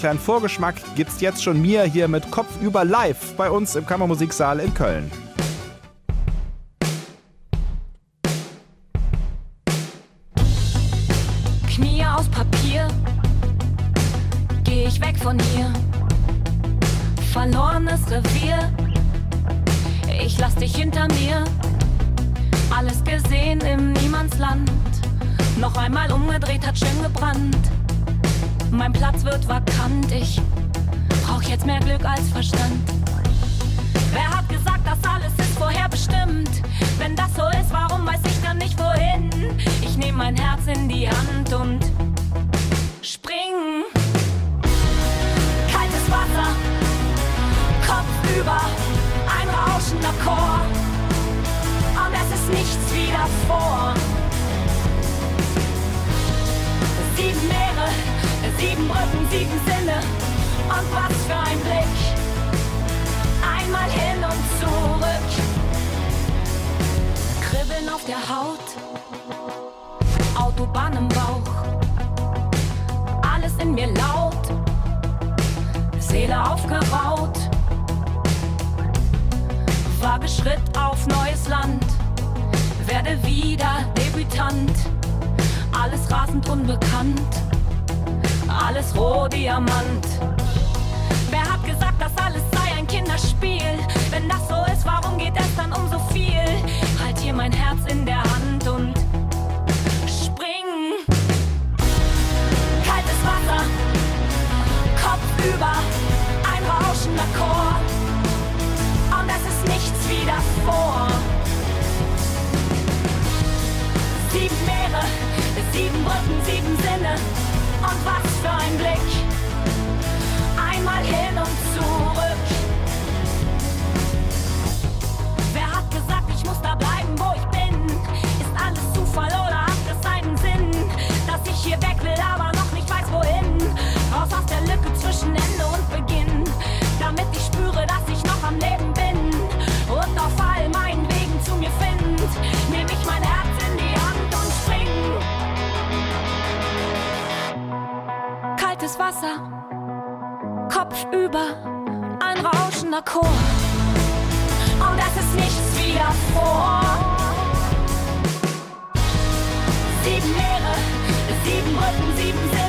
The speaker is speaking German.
Kleinen Vorgeschmack gibt's jetzt schon mir hier mit Kopfüber live bei uns im Kammermusiksaal in Köln. Knie aus Papier, geh ich weg von hier. Verlorenes Revier, ich lass dich hinter mir. Alles gesehen im Niemandsland, noch einmal umgedreht, hat schön gebrannt. Mein Platz wird vakant, ich brauch jetzt mehr Glück als Verstand. Wer hat gesagt, das alles ist vorherbestimmt? Wenn das so ist, warum weiß ich dann nicht wohin? Ich nehm mein Herz in die Hand und spring. Kaltes Wasser, Kopf über, ein rauschender Chor. Und es ist nichts wie davor. 7 Meere, 7 Brücken, 7 Sinne. Und was für ein Blick. Einmal hin und zurück. Kribbeln auf der Haut, Autobahn im Bauch. Alles in mir laut, Seele aufgeraut. Wage Schritt auf neues Land, werde wieder Debütant. Alles rasend unbekannt, alles Rohdiamant. Wer hat gesagt, das alles sei ein Kinderspiel? Wenn das so ist, warum geht es dann um so viel? Halt hier mein Herz in der Hand und spring. Kaltes Wasser, Kopf über, ein rauschender Chor. Und es ist nichts wie davor. 7 Meere, 7 Brücken, 7 Sinne. Und was für ein Blick. Einmal hin und zurück. Wer hat gesagt, ich muss da bleiben, wo ich bin? Ist alles Zufall oder hat es einen Sinn? Dass ich hier weg will, aber noch nicht weiß wohin. Raus aus der Lücke zwischen Ende und Beginn. Damit ich spüre, dass ich noch am Leben bin. Und auf all meinen Wegen zu mir find. Nehm ich mein Herz in die Hand und spring. Kaltes Wasser, Kopf über, ein rauschender Chor. Und es ist nichts wie davor. 7 Meere, 7 Brücken, 7 Sinne.